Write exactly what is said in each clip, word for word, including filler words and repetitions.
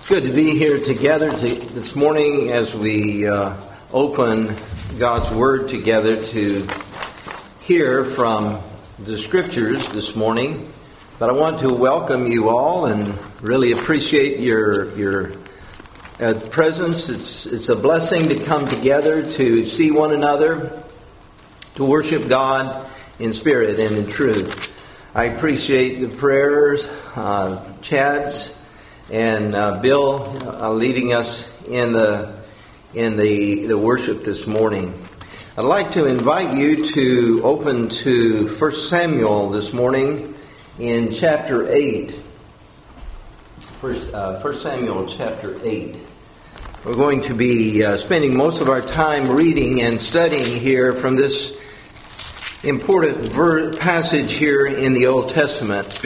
It's good to be here together to, this morning as we uh, open God's Word together to hear from the Scriptures this morning. But I want to welcome you all and really appreciate your your uh, presence. It's it's a blessing to come together to see one another, to worship God in spirit and in truth. I appreciate the prayers, uh, Chad's and uh, Bill uh, leading us in the in the the worship this morning. I'd like to invite you to open to First Samuel this morning in chapter eight. First, uh, First Samuel chapter eight. We're going to be uh, spending most of our time reading and studying here from this important ver- passage here in the Old Testament.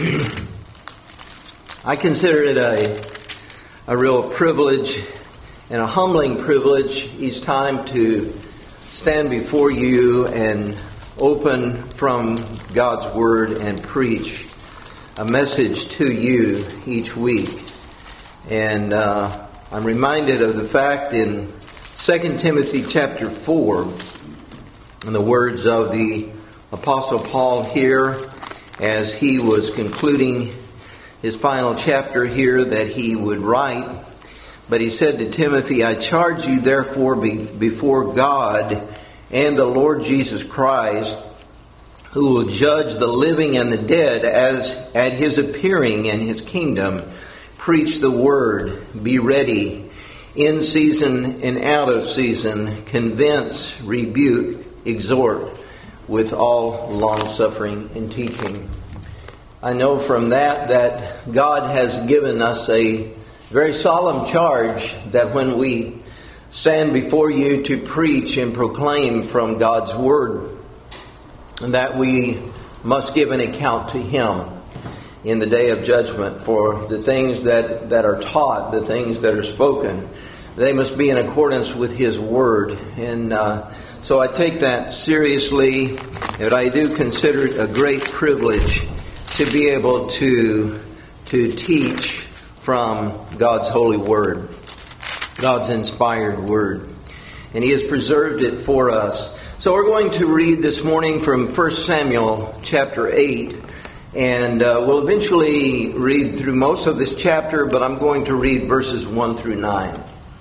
I consider it a a real privilege and a humbling privilege each time to stand before you and open from God's Word and preach a message to you each week. And uh, I'm reminded of the fact in Second Timothy chapter four, in the words of the Apostle Paul here as he was concluding his final chapter here that he would write. But he said to Timothy, I charge you therefore be, before God and the Lord Jesus Christ, who will judge the living and the dead as at his appearing in his kingdom. Preach the word, be ready, in season and out of season, convince, rebuke, exhort, with all long-suffering and teaching. I know from that that God has given us a very solemn charge that when we stand before you to preach and proclaim from God's Word, that we must give an account to Him in the day of judgment for the things that, that are taught, the things that are spoken. They must be in accordance with His Word. And uh, so I take that seriously, and I do consider it a great privilege to be able to to teach from God's holy word, God's inspired word. And He has preserved it for us. So we're going to read this morning from First Samuel chapter eight. And uh, we'll eventually read through most of this chapter, but I'm going to read verses one through nine.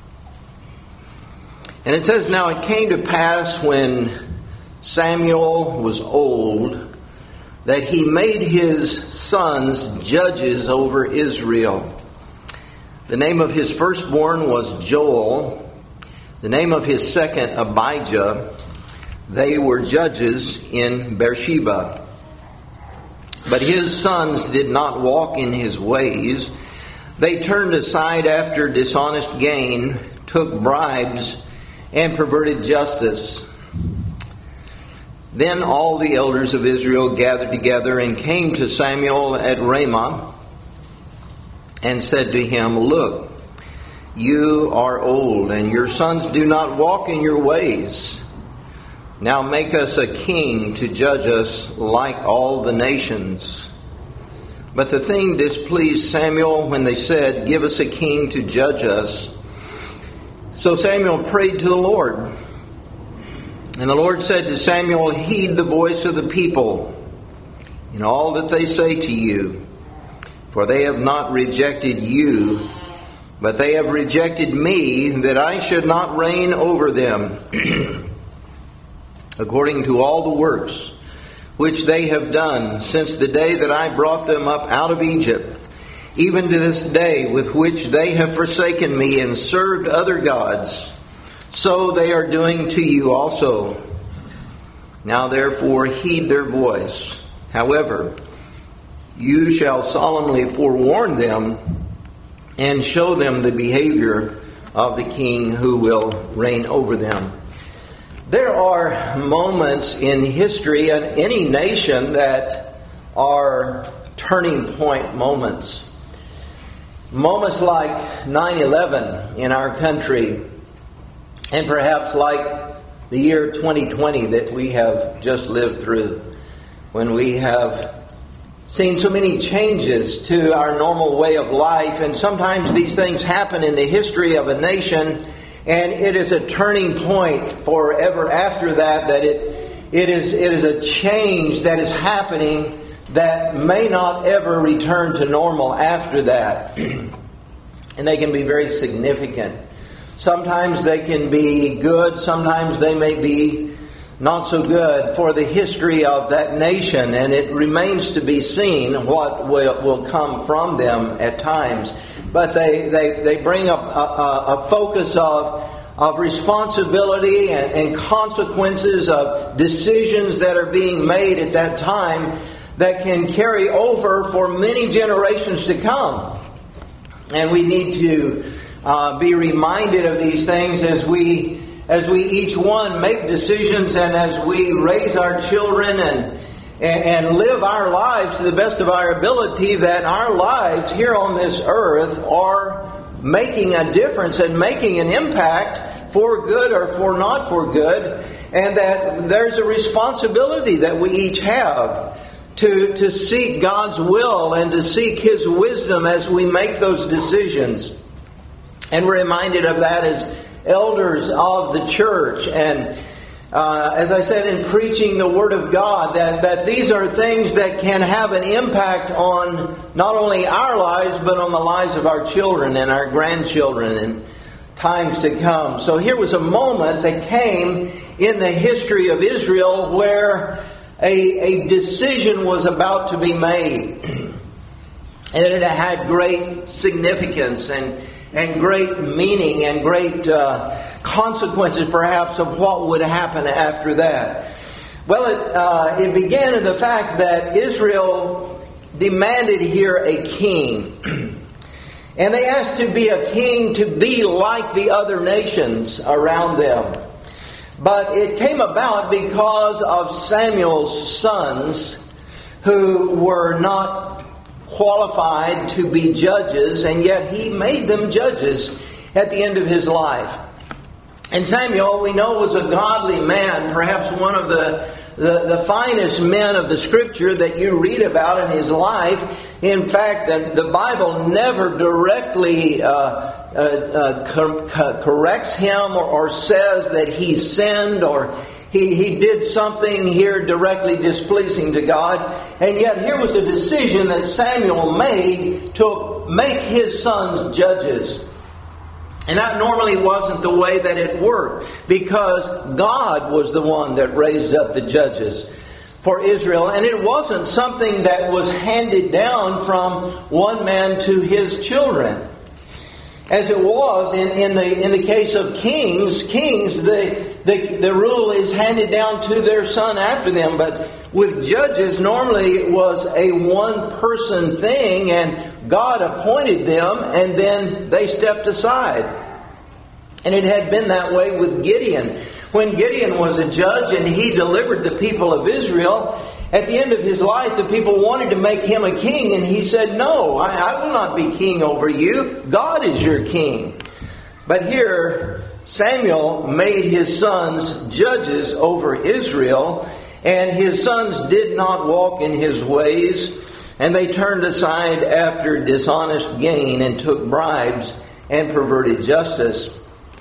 And it says, Now it came to pass when Samuel was old, that he made his sons judges over Israel. The name of his firstborn was Joel. The name of his second, Abijah. They were judges in Beersheba. But his sons did not walk in his ways. They turned aside after dishonest gain, took bribes, and perverted justice. Then all the elders of Israel gathered together and came to Samuel at Ramah and said to him, Look, you are old, and your sons do not walk in your ways. Now make us a king to judge us like all the nations. But the thing displeased Samuel when they said, Give us a king to judge us. So Samuel prayed to the Lord. And the Lord said to Samuel, Heed the voice of the people in all that they say to you, for they have not rejected you, but they have rejected me, that I should not reign over them, according to all the works which they have done since the day that I brought them up out of Egypt, even to this day, with which they have forsaken me and served other gods. So they are doing to you also. Now therefore heed their voice. However, you shall solemnly forewarn them and show them the behavior of the king who will reign over them. There are moments in history and any nation that are turning point moments. Moments like nine eleven in our country, and perhaps like the year twenty twenty that we have just lived through, when we have seen so many changes to our normal way of life, and sometimes these things happen in the history of a nation, and it is a turning point forever after that, that it it is it is a change that is happening that may not ever return to normal after that. And they can be very significant. Sometimes they can be good, sometimes they may be not so good for the history of that nation, and it remains to be seen what will, will come from them at times. But they, they, they bring up a, a, a focus of, of responsibility and, and consequences of decisions that are being made at that time that can carry over for many generations to come. And we need to uh, be reminded of these things as we as we each one make decisions, and as we raise our children and, and and live our lives to the best of our ability, that our lives here on this earth are making a difference and making an impact for good or for not for good, and that there's a responsibility that we each have to, to seek God's will and to seek His wisdom as we make those decisions. And we're reminded of that as elders of the church, and uh, as I said, in preaching the Word of God, that, that these are things that can have an impact on not only our lives, but on the lives of our children and our grandchildren in times to come. So here was a moment that came in the history of Israel where a, a decision was about to be made. And it had great significance and and great meaning and great uh, consequences, perhaps, of what would happen after that. Well, it, uh, it began in the fact that Israel demanded here a king. And they asked to be a king to be like the other nations around them. But it came about because of Samuel's sons, who were not qualified to be judges, and yet he made them judges at the end of his life. And Samuel, we know, was a godly man, perhaps one of the, the, the finest men of the Scripture that you read about in his life. In fact, the, the Bible never directly uh, uh, uh, co- co- corrects him or, or says that he sinned or He, he did something here directly displeasing to God. And yet here was a decision that Samuel made to make his sons judges. And that normally wasn't the way that it worked, because God was the one that raised up the judges for Israel. And it wasn't something that was handed down from one man to his children. As it was in, in the in the case of kings, kings, the, the the rule is handed down to their son after them. But with judges, normally it was a one-person thing, and God appointed them, and then they stepped aside. And it had been that way with Gideon. When Gideon was a judge and he delivered the people of Israel, at the end of his life, the people wanted to make him a king, and he said, "No, I, I will not be king over you. God is your king." But here, Samuel made his sons judges over Israel, and his sons did not walk in his ways, and they turned aside after dishonest gain and took bribes and perverted justice.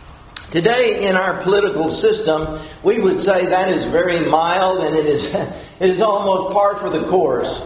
Today, in our political system, we would say that is very mild, and it is it is almost par for the course.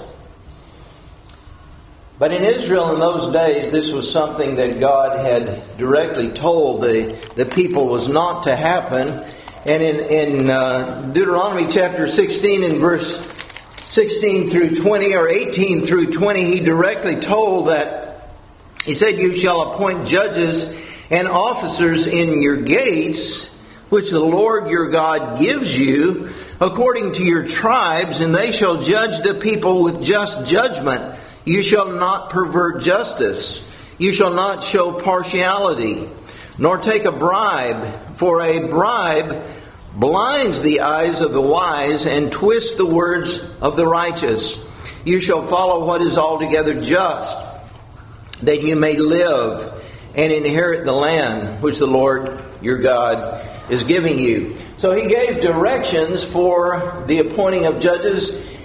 But in Israel in those days, this was something that God had directly told the, the people was not to happen. And in, in uh, Deuteronomy chapter sixteen, in verse sixteen through twenty, or eighteen through twenty, he directly told that, he said, "You shall appoint judges and officers in your gates, which the Lord your God gives you, according to your tribes, and they shall judge the people with just judgment. You shall not pervert justice. You shall not show partiality, nor take a bribe, for a bribe blinds the eyes of the wise and twists the words of the righteous. You shall follow what is altogether just, that you may live and inherit the land which the Lord your God is giving you." So he gave directions for the appointing of judges,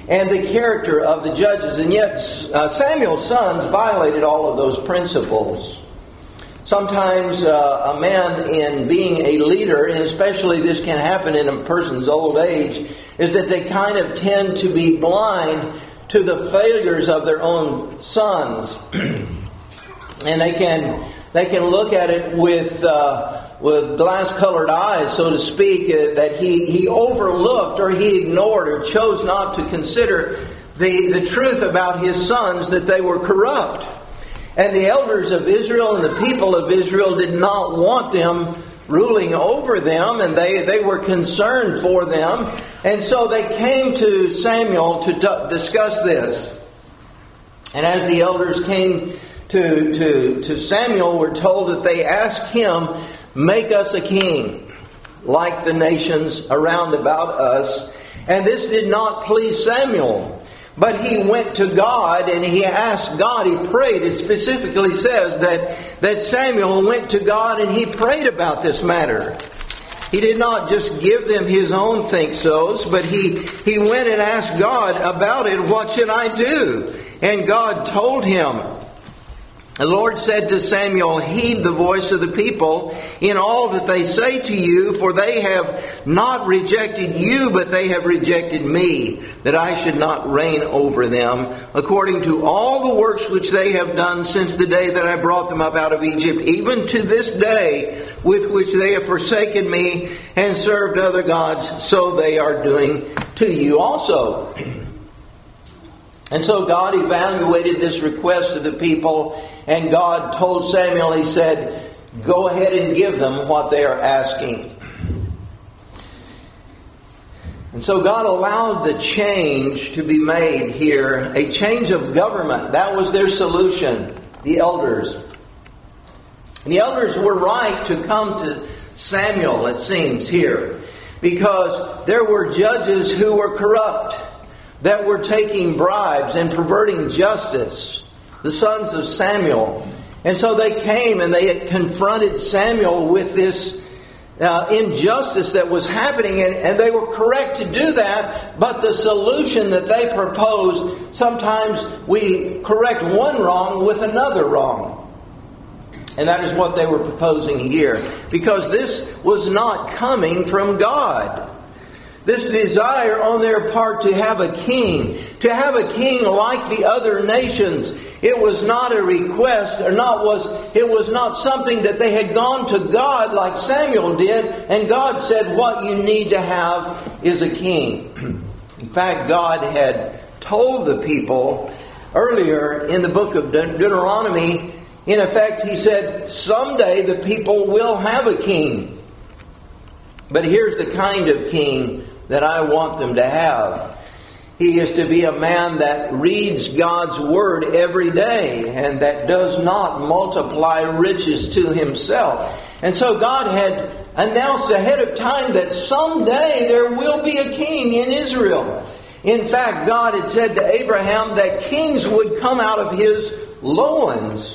and the character of the judges. And yet uh, Samuel's sons violated all of those principles. Sometimes uh, a man in being a leader, and especially this can happen in a person's old age, is that they kind of tend to be blind to the failures of their own sons. And they can they can look at it with uh, with glass-colored eyes, so to speak, uh, that he, he overlooked or he ignored or chose not to consider the, the truth about his sons, that they were corrupt. And the elders of Israel and the people of Israel did not want them ruling over them, and they, they were concerned for them. And so they came to Samuel to d- discuss this. And as the elders came to, to, to Samuel, we're told that they asked him, "Make us a king, like the nations around about us." And this did not please Samuel. But he went to God and he asked God, he prayed. It specifically says that, that Samuel went to God and he prayed about this matter. He did not just give them his own think-sos, but he, he went and asked God about it. "What should I do?" And God told him. The Lord said to Samuel, "Heed the voice of the people in all that they say to you, for they have not rejected you, but they have rejected me, that I should not reign over them, according to all the works which they have done since the day that I brought them up out of Egypt, even to this day, with which they have forsaken me and served other gods, so they are doing to you also." And so God evaluated this request of the people, and God told Samuel, he said, "Go ahead and give them what they are asking." And so God allowed the change to be made here, a change of government. That was their solution, the elders. And the elders were right to come to Samuel, it seems here, because there were judges who were corrupt, that were taking bribes and perverting justice, the sons of Samuel. And so they came and they had confronted Samuel with this uh, injustice that was happening, and, and they were correct to do that, but the solution that they proposed, sometimes we correct one wrong with another wrong. And that is what they were proposing here, because this was not coming from God. This desire on their part to have a king, to have a king like the other nations, it was not a request, or not was it was not something that they had gone to God like Samuel did, and God said, "What you need to have is a king." In fact, God had told the people earlier in the book of De- Deuteronomy, in effect, he said, someday the people will have a king. But here's the kind of king that I want them to have. He is to be a man that reads God's Word every day and that does not multiply riches to himself. And so God had announced ahead of time that someday there will be a king in Israel. In fact, God had said to Abraham that kings would come out of his loins.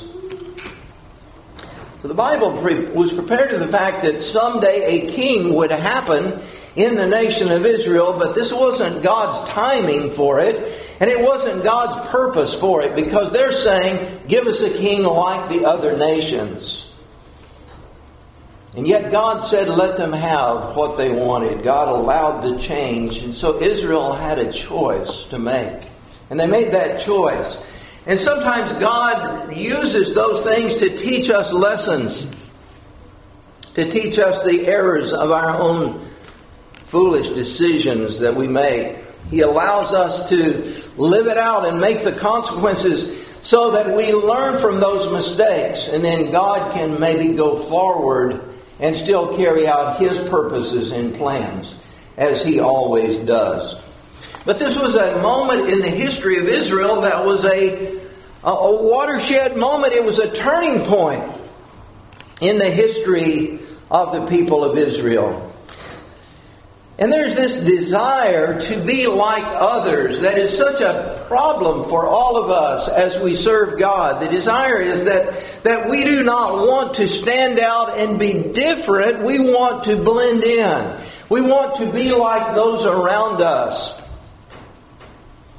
So the Bible was prepared to the fact that someday a king would happen in the nation of Israel, but this wasn't God's timing for it, and it wasn't God's purpose for it, because they're saying, "Give us a king like the other nations." And yet God said, let them have what they wanted. God allowed the change, and so Israel had a choice to make. And they made that choice. And sometimes God uses those things to teach us lessons, to teach us the errors of our own foolish decisions that we make. He allows us to live it out and make the consequences so that we learn from those mistakes, and then God can maybe go forward and still carry out His purposes and plans, as He always does. But this was a moment in the history of Israel that was a, a watershed moment. It was a turning point in the history of the people of Israel. And there's this desire to be like others that is such a problem for all of us as we serve God. The desire is that, that we do not want to stand out and be different. We want to blend in. We want to be like those around us.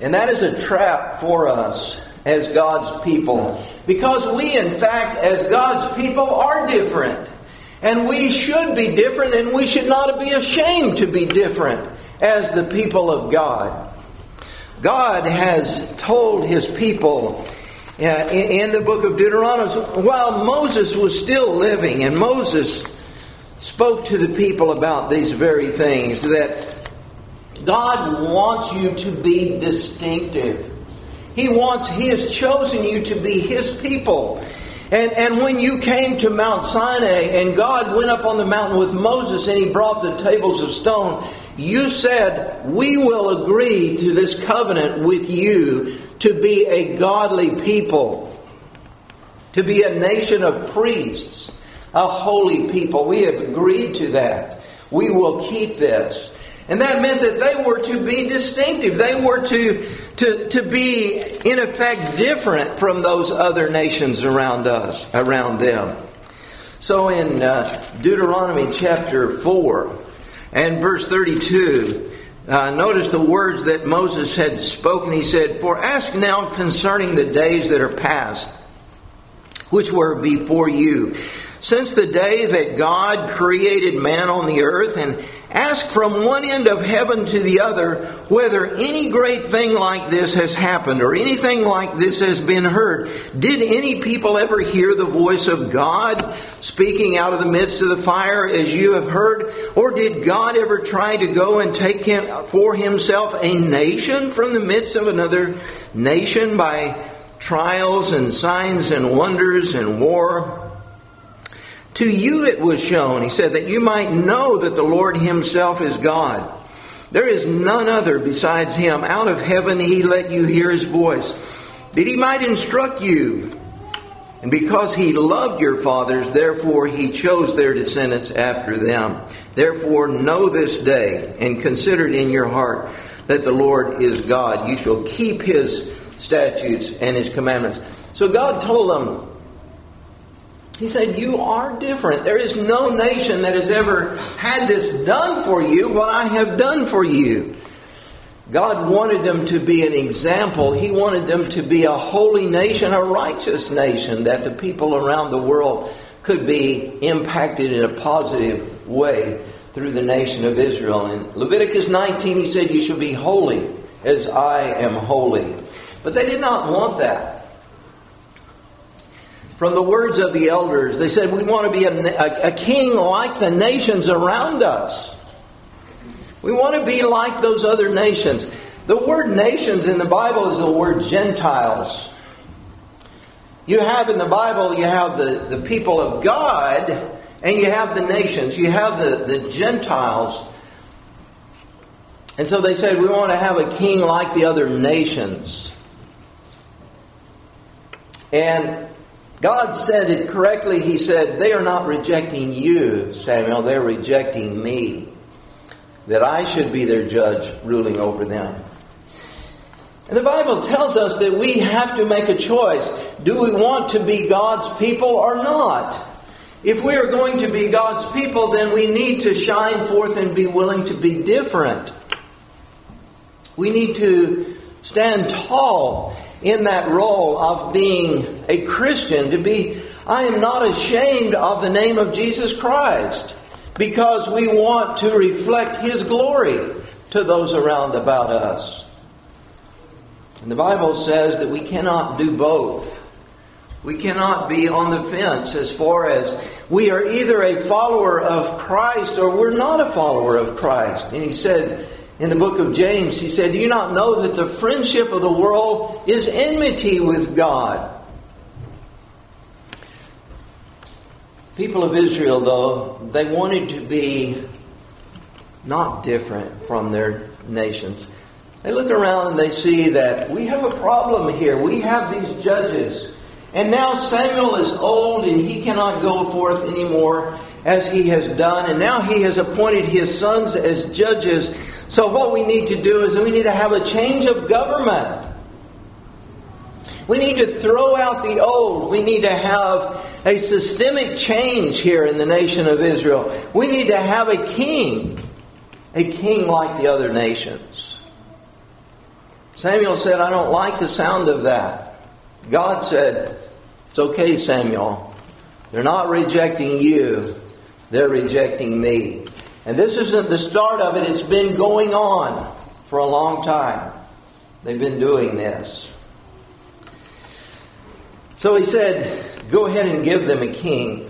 And that is a trap for us as God's people. Because we, in fact, as God's people, are different. And we should be different, and we should not be ashamed to be different as the people of God. God has told His people uh, in, in the book of Deuteronomy, while Moses was still living, and Moses spoke to the people about these very things, that God wants you to be distinctive. He wants, He has chosen you to be His people. And, and when you came to Mount Sinai and God went up on the mountain with Moses and He brought the tables of stone, you said, we will agree to this covenant with you to be a godly people, to be a nation of priests, a holy people. We have agreed to that. We will keep this. And that meant that they were to be distinctive. They were to, to, to be, in effect, different from those other nations around us, around them. So in uh, Deuteronomy chapter four and verse thirty-two, uh, notice the words that Moses had spoken. He said, "For ask now concerning the days that are past, which were before you, since the day that God created man on the earth, and ask from one end of heaven to the other whether any great thing like this has happened or anything like this has been heard. Did any people ever hear the voice of God speaking out of the midst of the fire as you have heard? Or did God ever try to go and take him for Himself a nation from the midst of another nation by trials and signs and wonders and war? To you it was shown," he said, "that you might know that the Lord Himself is God. There is none other besides Him. Out of heaven He let you hear His voice, that He might instruct you. And because He loved your fathers, therefore He chose their descendants after them. Therefore know this day, and consider it in your heart, that the Lord is God. You shall keep His statutes and His commandments." So God told them, He said, you are different. There is no nation that has ever had this done for you, what I have done for you. God wanted them to be an example. He wanted them to be a holy nation, a righteous nation, that the people around the world could be impacted in a positive way through the nation of Israel. In Leviticus nineteen, He said, you shall be holy as I am holy. But they did not want that. From the words of the elders, they said, we want to be a, a, a king like the nations around us. We want to be like those other nations. The word nations in the Bible is the word Gentiles. You have in the Bible, you have the, the people of God, and you have the nations. You have the, the Gentiles. And so they said, we want to have a king like the other nations. And God said it correctly. He said, they are not rejecting you, Samuel. They're rejecting me. That I should be their judge, ruling over them. And the Bible tells us that we have to make a choice. Do we want to be God's people or not? If we are going to be God's people, then we need to shine forth and be willing to be different. We need to stand tall in that role of being a Christian, to be, I am not ashamed of the name of Jesus Christ, because we want to reflect His glory to those around about us. And the Bible says that we cannot do both. We cannot be on the fence as far as we are either a follower of Christ or we're not a follower of Christ. And He said, in the book of James, He said, do you not know that the friendship of the world is enmity with God? People of Israel, though, they wanted to be not different from their nations. They look around and they see that we have a problem here. We have these judges. And now Samuel is old and he cannot go forth anymore as he has done. And now he has appointed his sons as judges. So what we need to do is we need to have a change of government. We need to throw out the old. We need to have a systemic change here in the nation of Israel. We need to have a king. A king like the other nations. Samuel said, I don't like the sound of that. God said, it's okay, Samuel. They're not rejecting you. They're rejecting me. And this isn't the start of it. It's been going on for a long time. They've been doing this. So he said, go ahead and give them a king.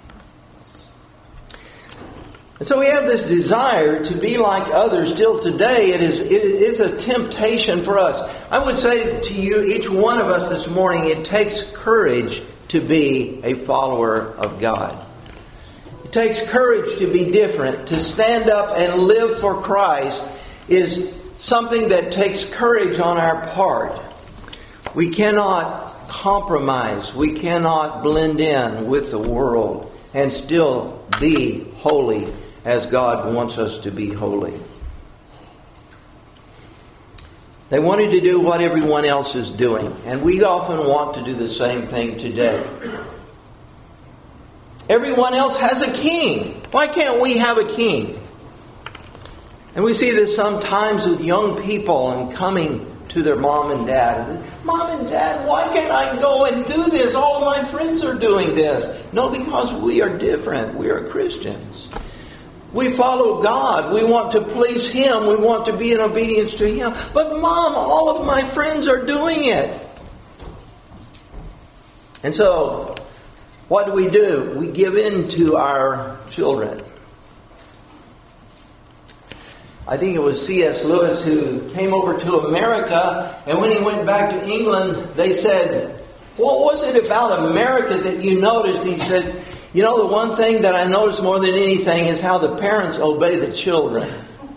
And so we have this desire to be like others still today. It is, it is a temptation for us. I would say to you, each one of us this morning, it takes courage to be a follower of God. It takes courage to be different. To stand up and live for Christ is something that takes courage on our part. We cannot compromise. We cannot blend in with the world and still be holy as God wants us to be holy. They wanted to do what everyone else is doing, and we often want to do the same thing today. Everyone else has a king. Why can't we have a king? And we see this sometimes with young people and coming to their mom and dad. Mom and Dad, why can't I go and do this? All of my friends are doing this. No, because we are different. We are Christians. We follow God. We want to please Him. We want to be in obedience to Him. But Mom, all of my friends are doing it. And so, what do we do? We give in to our children. I think it was C S Lewis who came over to America, and when he went back to England, they said, what was it about America that you noticed? He said, you know, the one thing that I noticed more than anything is how the parents obey the children.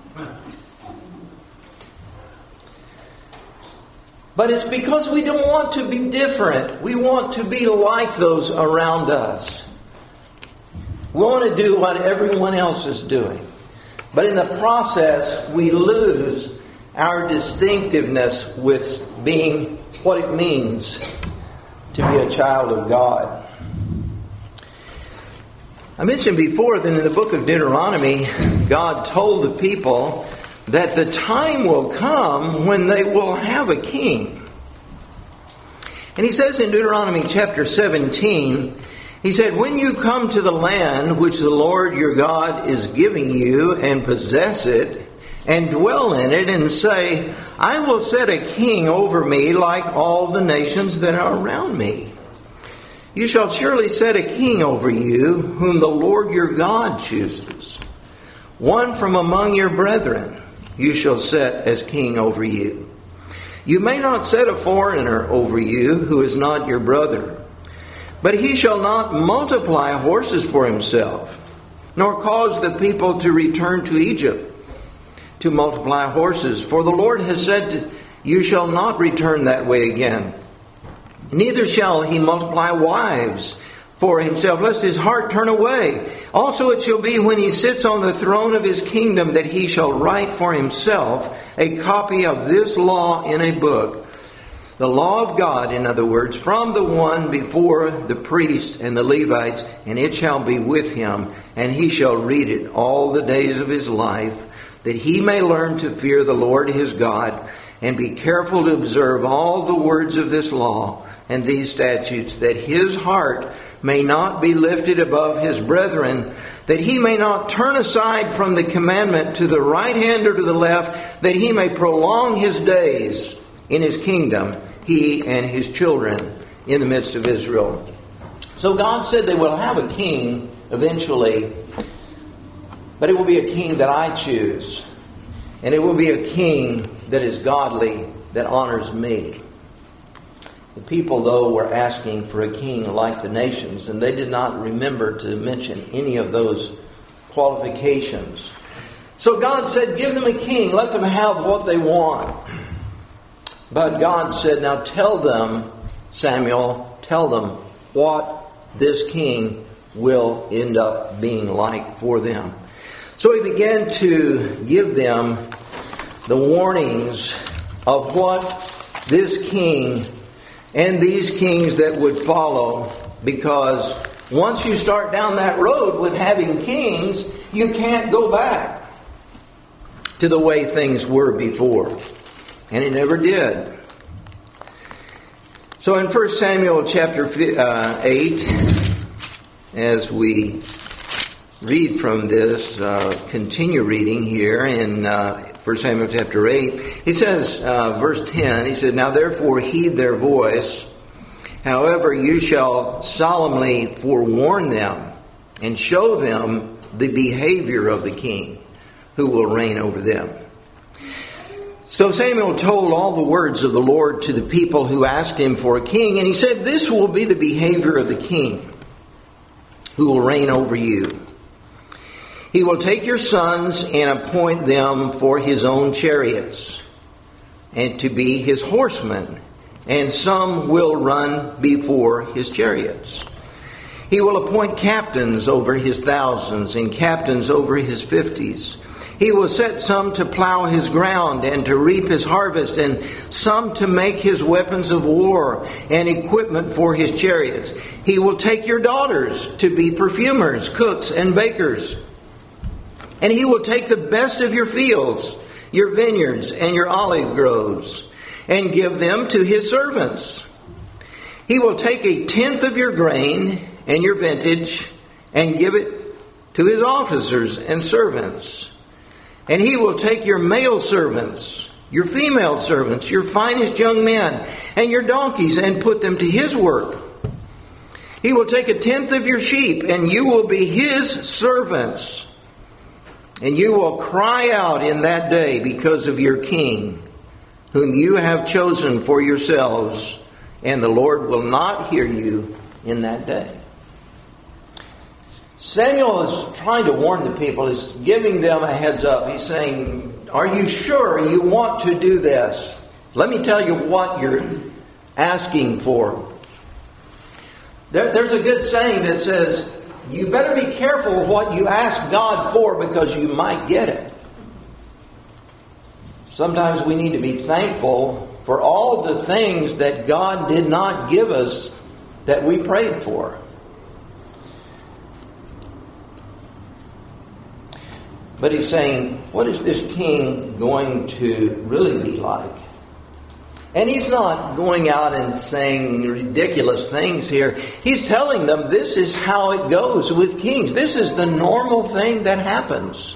But it's because we don't want to be different. We want to be like those around us. We want to do what everyone else is doing. But in the process, we lose our distinctiveness with being what it means to be a child of God. I mentioned before that in the book of Deuteronomy, God told the people that the time will come when they will have a king. And He says in Deuteronomy chapter seventeen, He said, when you come to the land which the Lord your God is giving you and possess it and dwell in it and say, I will set a king over me like all the nations that are around me. You shall surely set a king over you whom the Lord your God chooses. One from among your brethren you shall set as king over you. You may not set a foreigner over you who is not your brother. But he shall not multiply horses for himself, nor cause the people to return to Egypt to multiply horses. For the Lord has said, you shall not return that way again. Neither shall he multiply wives for himself, lest his heart turn away. Also it shall be when he sits on the throne of his kingdom that he shall write for himself a copy of this law in a book. The law of God, in other words, from the one before the priests and the Levites, and it shall be with him, and he shall read it all the days of his life, that he may learn to fear the Lord his God, and be careful to observe all the words of this law and these statutes, that his heart may not be lifted above his brethren, that he may not turn aside from the commandment to the right hand or to the left, that he may prolong his days in his kingdom, he and his children in the midst of Israel. So God said they will have a king eventually, but it will be a king that I choose. And it will be a king that is godly, that honors me. The people, though, were asking for a king like the nations, and they did not remember to mention any of those qualifications. So God said, give them a king, let them have what they want. But God said, now tell them, Samuel, tell them what this king will end up being like for them. So he began to give them the warnings of what this king and these kings that would follow, because once you start down that road with having kings, you can't go back to the way things were before. And it never did. So in First Samuel chapter eight, as we read from this, uh, continue reading here in uh, First Samuel chapter eight, he says, uh, verse ten, he said, "Now therefore heed their voice. However, you shall solemnly forewarn them and show them the behavior of the king who will reign over them." So Samuel told all the words of the Lord to the people who asked him for a king, and he said, "This will be the behavior of the king who will reign over you. He will take your sons and appoint them for his own chariots and to be his horsemen, and some will run before his chariots. He will appoint captains over his thousands and captains over his fifties. He will set some to plow his ground and to reap his harvest, and some to make his weapons of war and equipment for his chariots. He will take your daughters to be perfumers, cooks, and bakers. And he will take the best of your fields, your vineyards, and your olive groves, and give them to his servants. He will take a tenth of your grain and your vintage, and give it to his officers and servants. And he will take your male servants, your female servants, your finest young men, and your donkeys, and put them to his work. He will take a tenth of your sheep, and you will be his servants. And you will cry out in that day because of your king, whom you have chosen for yourselves, and the Lord will not hear you in that day." Samuel is trying to warn the people. He's giving them a heads up. He's saying, "Are you sure you want to do this? Let me tell you what you're asking for." There, there's a good saying that says, you better be careful what you ask God for, because you might get it. Sometimes we need to be thankful for all the things that God did not give us that we prayed for. But he's saying, what is this king going to really be like? And he's not going out and saying ridiculous things here. He's telling them this is how it goes with kings. This is the normal thing that happens.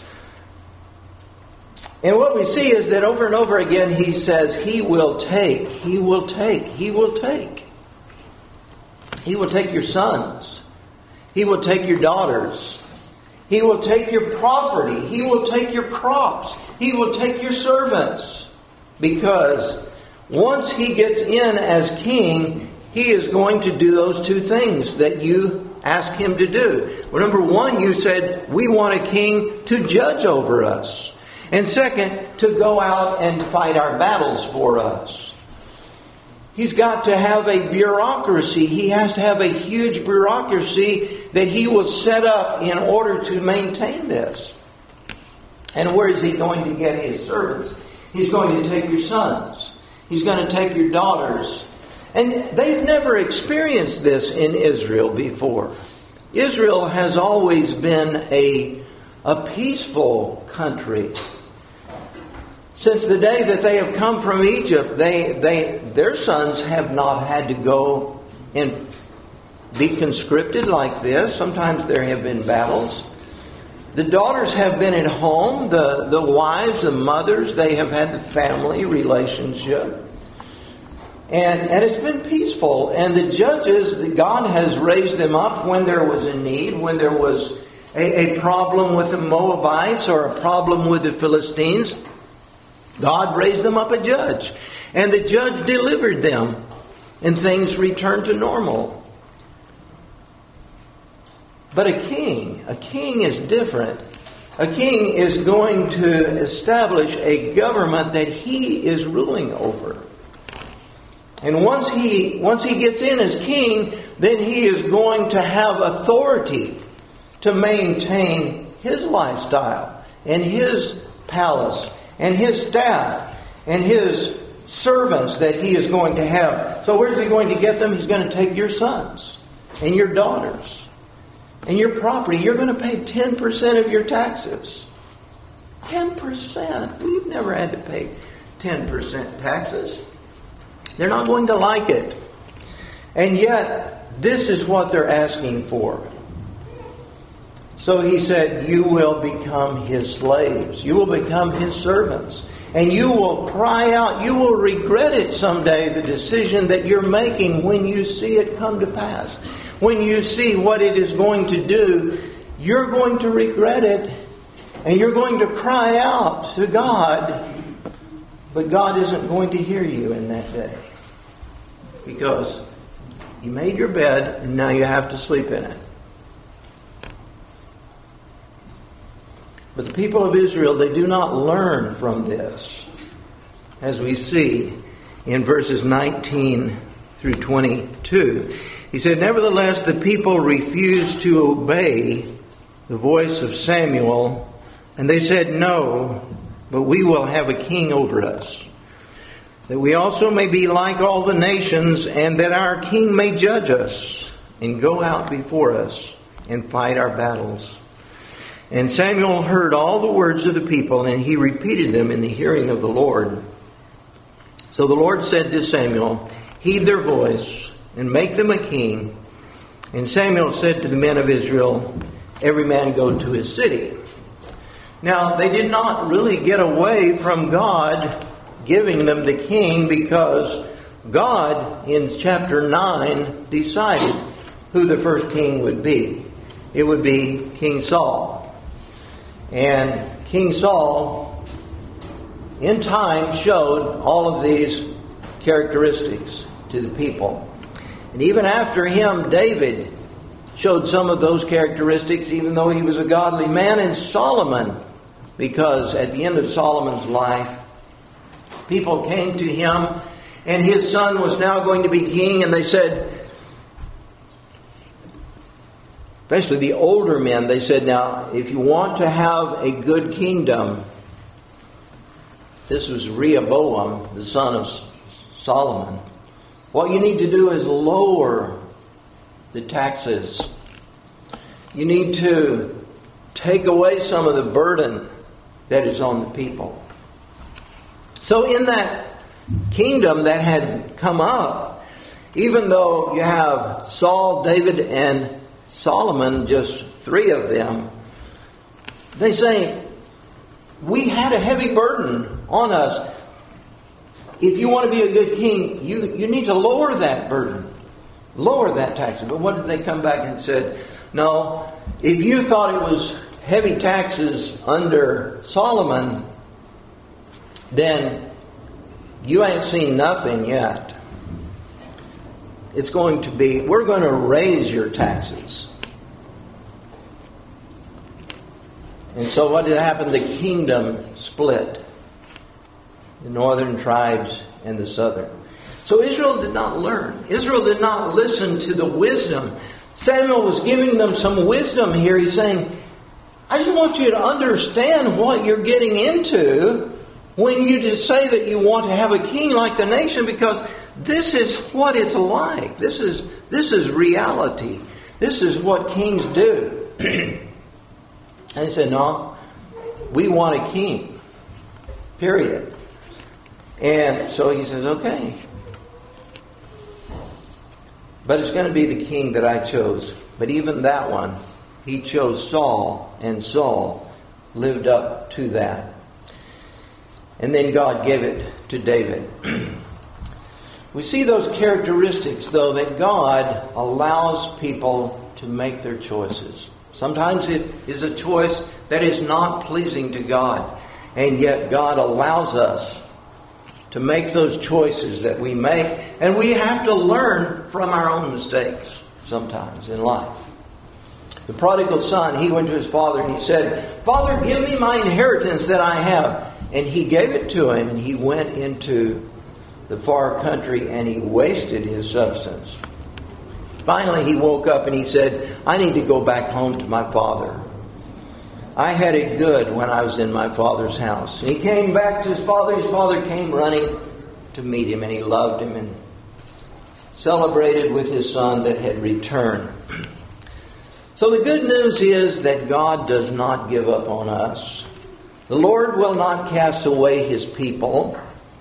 And what we see is that over and over again he says, he will take, he will take, he will take. He will take your sons. He will take your daughters. He will take your property. He will take your crops. He will take your servants. Because once he gets in as king, he is going to do those two things that you ask him to do. Well, number one, you said, we want a king to judge over us. And second, to go out and fight our battles for us. He's got to have a bureaucracy. He has to have a huge bureaucracy that he will set up in order to maintain this. And where is he going to get his servants? He's going to take your sons. He's going to take your daughters. And they've never experienced this in Israel before. Israel has always been a, a peaceful country. Since the day that they have come from Egypt, they, they, their sons have not had to go and be conscripted like this. Sometimes there have been battles. The daughters have been at home. The, the wives, the mothers, they have had the family relationship. And, and it's been peaceful. And the judges, God has raised them up when there was a need, when there was a, a problem with the Moabites or a problem with the Philistines. God raised them up a judge. And the judge delivered them. And things returned to normal. But a king, a king is different. A king is going to establish a government that he is ruling over. And once he, once he gets in as king, then he is going to have authority to maintain his lifestyle and his palace and his staff and his servants that he is going to have. So where is he going to get them? He's going to take your sons and your daughters and your property. You're going to pay ten percent of your taxes. ten percent. We've never had to pay ten percent taxes. They're not going to like it. And yet, this is what they're asking for. So he said, you will become his slaves. You will become his servants. And you will cry out. You will regret it someday, the decision that you're making, when you see it come to pass. When you see what it is going to do, you're going to regret it. And you're going to cry out to God. But God isn't going to hear you in that day. Because you made your bed and now you have to sleep in it. But the people of Israel, they do not learn from this. As we see in verses nineteen through twenty-two. He said, nevertheless, the people refused to obey the voice of Samuel. And they said, no, but we will have a king over us, that we also may be like all the nations, and that our king may judge us and go out before us and fight our battles. And Samuel heard all the words of the people, and he repeated them in the hearing of the Lord. So the Lord said to Samuel, heed their voice and make them a king. And Samuel said to the men of Israel, every man go to his city. Now, they did not really get away from God giving them the king, because God, in chapter nine, decided who the first king would be. It would be King Saul. And King Saul, in time, showed all of these characteristics to the people. And even after him, David showed some of those characteristics, even though he was a godly man. And Solomon, because at the end of Solomon's life, people came to him, and his son was now going to be king, and they said, especially the older men, they said, now, if you want to have a good kingdom, this was Rehoboam, the son of Solomon, what you need to do is lower the taxes. You need to take away some of the burden that is on the people. So in that kingdom that had come up, even though you have Saul, David, and Solomon, just three of them, they say, we had a heavy burden on us. If you want to be a good king, you, you need to lower that burden. Lower that tax. But what did they come back and said? No, if you thought it was heavy taxes under Solomon, then you ain't seen nothing yet. It's going to be, we're going to raise your taxes. And so what did happen? The kingdom split. The northern tribes and the southern. So Israel did not learn. Israel did not listen to the wisdom. Samuel was giving them some wisdom here. He's saying, I just want you to understand what you're getting into when you just say that you want to have a king like the nation, because this is what it's like. This is this is reality. This is what kings do. And he said, no, we want a king. Period. And so he says, okay. But it's going to be the king that I chose. But even that one, he chose Saul, and Saul lived up to that. And then God gave it to David. We see those characteristics, though, that God allows people to make their choices. Sometimes it is a choice that is not pleasing to God. And yet God allows us to make those choices that we make. And we have to learn from our own mistakes sometimes in life. The prodigal son, he went to his father and he said, Father, give me my inheritance that I have. And he gave it to him, and he went into the far country and he wasted his substance. Finally, he woke up and he said, I need to go back home to my father. I had it good when I was in my father's house. And he came back to his father. His father came running to meet him, and he loved him and celebrated with his son that had returned. So the good news is that God does not give up on us. The Lord will not cast away his people.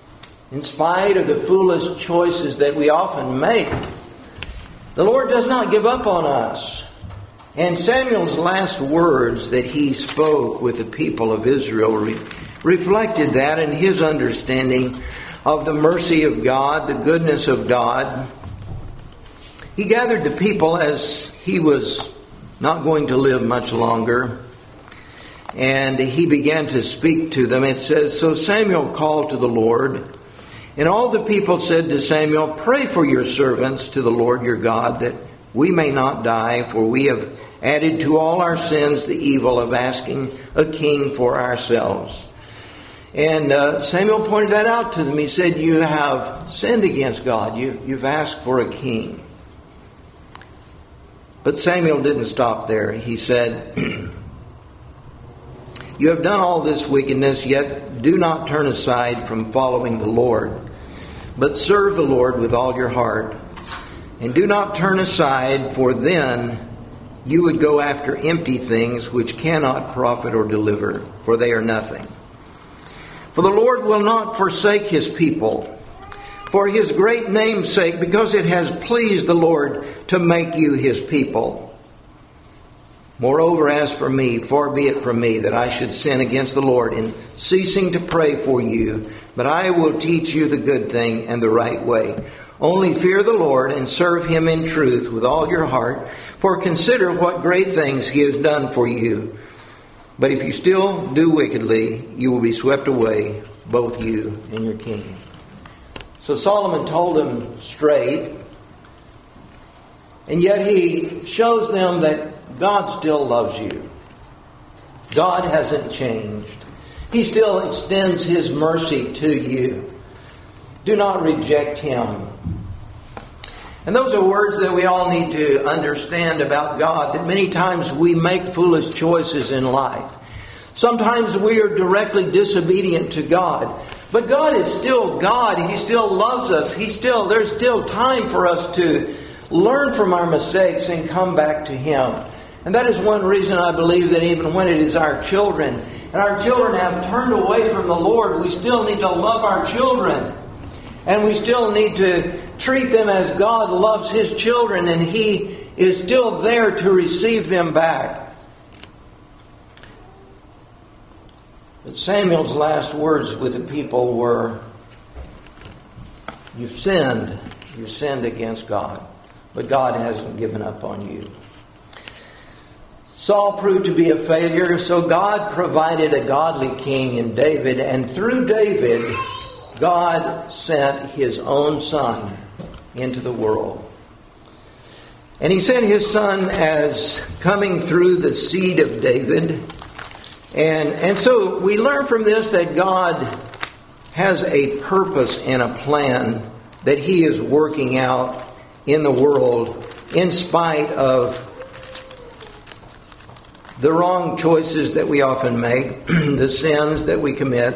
In spite of the foolish choices that we often make, the Lord does not give up on us. And Samuel's last words that he spoke with the people of Israel re- reflected that in his understanding of the mercy of God, the goodness of God. He gathered the people as he was not going to live much longer, and he began to speak to them. It says, "So Samuel called to the Lord, and all the people said to Samuel, 'Pray for your servants to the Lord your God, that we may not die, for we have added to all our sins the evil of asking a king for ourselves.'" And uh, Samuel pointed that out to them. He said, "You have sinned against God. You, you've asked for a king." But Samuel didn't stop there. He said, "You have done all this wickedness, yet do not turn aside from following the Lord, but serve the Lord with all your heart. And do not turn aside, for then you would go after empty things which cannot profit or deliver, for they are nothing. For the Lord will not forsake his people, for his great name's sake, because it has pleased the Lord to make you his people. Moreover, as for me, far be it from me that I should sin against the Lord in ceasing to pray for you, but I will teach you the good thing and the right way. Only fear the Lord and serve him in truth with all your heart, for consider what great things he has done for you. But if you still do wickedly, you will be swept away, both you and your king." So Solomon told them straight, and yet he shows them that God still loves you. God hasn't changed. He still extends his mercy to you. Do not reject him. And those are words that we all need to understand about God, that many times we make foolish choices in life. Sometimes we are directly disobedient to God. But God is still God. He still loves us. He still, there's still time for us to learn from our mistakes and come back to him. And that is one reason I believe that even when it is our children, and our children have turned away from the Lord, we still need to love our children. And we still need to treat them as God loves his children, and he is still there to receive them back. But Samuel's last words with the people were, "You've sinned. You've sinned against God. But God hasn't given up on you." Saul proved to be a failure, so God provided a godly king in David, and through David, God sent his own son into the world. And he sent his son as coming through the seed of David. And, and so we learn from this that God has a purpose and a plan that he is working out in the world in spite of the wrong choices that we often make, the sins that we commit.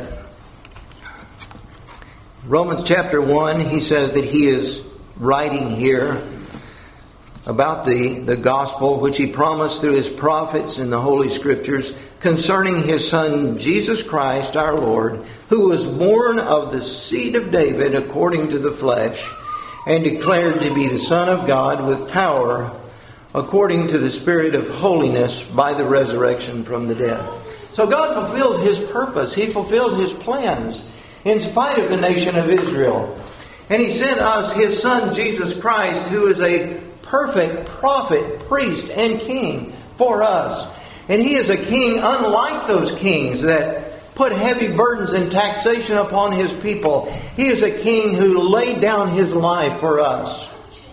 Romans chapter one, he says that he is writing here about the, the gospel which he promised through his prophets in the Holy Scriptures concerning his Son Jesus Christ our Lord, who was born of the seed of David according to the flesh, and declared to be the Son of God with power according to the Spirit of holiness by the resurrection from the dead. So God fulfilled his purpose. He fulfilled his plans in spite of the nation of Israel. And he sent us his Son Jesus Christ, who is a perfect prophet, priest, and king for us. And he is a king unlike those kings that put heavy burdens and taxation upon his people. He is a king who laid down his life for us.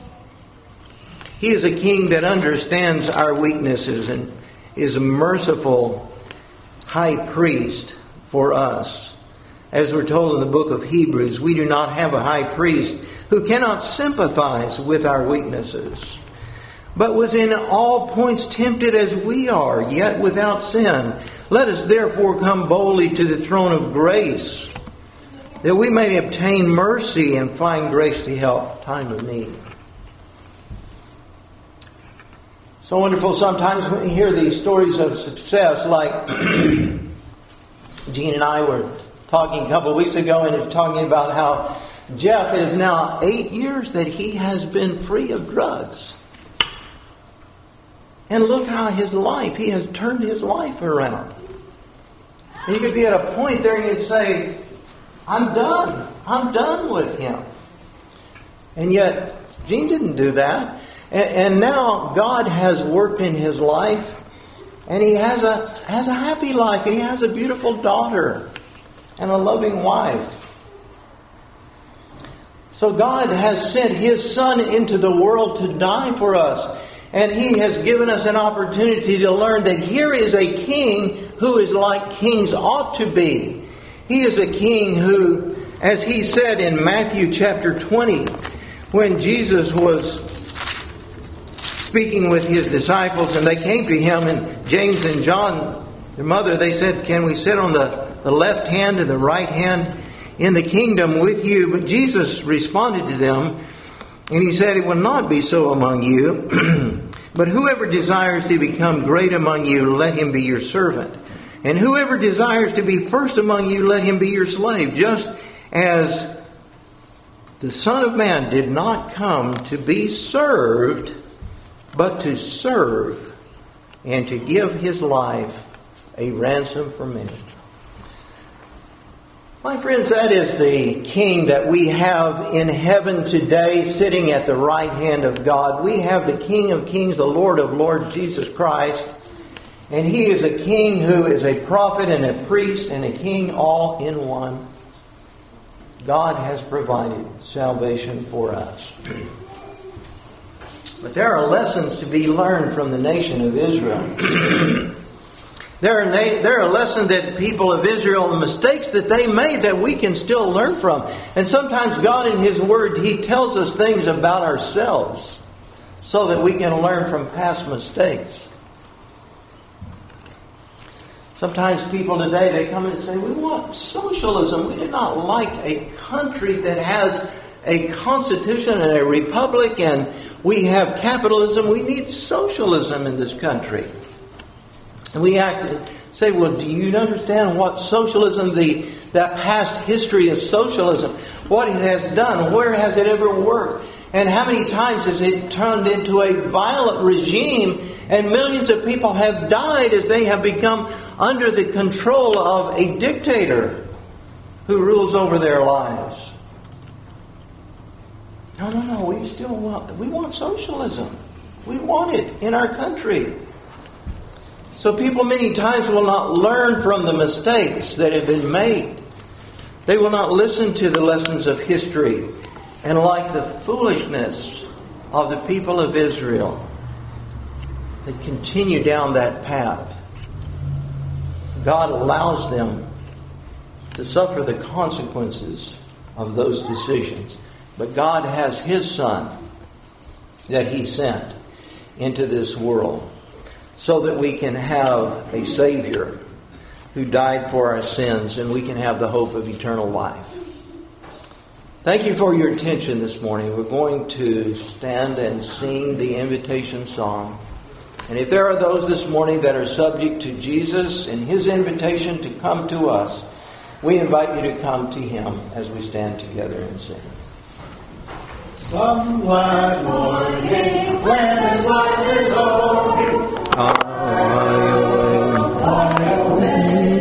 He is a king that understands our weaknesses and is a merciful high priest for us. As we're told in the book of Hebrews, we do not have a high priest who cannot sympathize with our weaknesses, but was in all points tempted as we are, yet without sin. Let us therefore come boldly to the throne of grace, that we may obtain mercy and find grace to help time of need. So wonderful sometimes when we hear these stories of success, like Gene and I were talking a couple of weeks ago, and he was talking about how Jeff is now eight years that he has been free of drugs. And look how his life, he has turned his life around. And you could be at a point there and you'd say, I'm done. I'm done with him. And yet, Gene didn't do that. And, and now God has worked in his life. And he has a, has a happy life. He has a beautiful daughter and a loving wife. So God has sent His Son into the world to die for us. And He has given us an opportunity to learn that here is a king who is like kings ought to be. He is a king who, as He said in Matthew chapter twenty, when Jesus was speaking with His disciples and they came to Him, and James and John, their mother, they said, can we sit on the, the left hand and the right hand in the kingdom with you? But Jesus responded to them, and He said, it will not be so among you, but whoever desires to become great among you, let him be your servant. And whoever desires to be first among you, let him be your slave. Just as the Son of Man did not come to be served, but to serve and to give His life a ransom for many. My friends, that is the King that we have in heaven today, sitting at the right hand of God. We have the King of Kings, the Lord of Lords, Jesus Christ. And He is a King who is a prophet and a priest and a king all in one. God has provided salvation for us. But there are lessons to be learned from the nation of Israel. There are, na- there are lessons that people of Israel, the mistakes that they made that we can still learn from. And sometimes God in His Word, He tells us things about ourselves so that we can learn from past mistakes. Sometimes people today, they come and say, we want socialism. We do not like a country that has a constitution and a republic, and we have capitalism. We need socialism in this country. And we have to say, well, do you understand what socialism, the that past history of socialism, what it has done, where has it ever worked, and how many times has it turned into a violent regime, and millions of people have died as they have become under the control of a dictator who rules over their lives. No, no, no, we still want, we want socialism. We want it in our country. So people many times will not learn from the mistakes that have been made. They will not listen to the lessons of history. And like the foolishness of the people of Israel, they continue down that path. God allows them to suffer the consequences of those decisions. But God has His Son that He sent into this world, so that we can have a Savior who died for our sins, and we can have the hope of eternal life. Thank you for your attention this morning. We're going to stand and sing the invitation song. And if there are those this morning that are subject to Jesus and His invitation to come to us, we invite you to come to Him as we stand together and sing. Somewhere more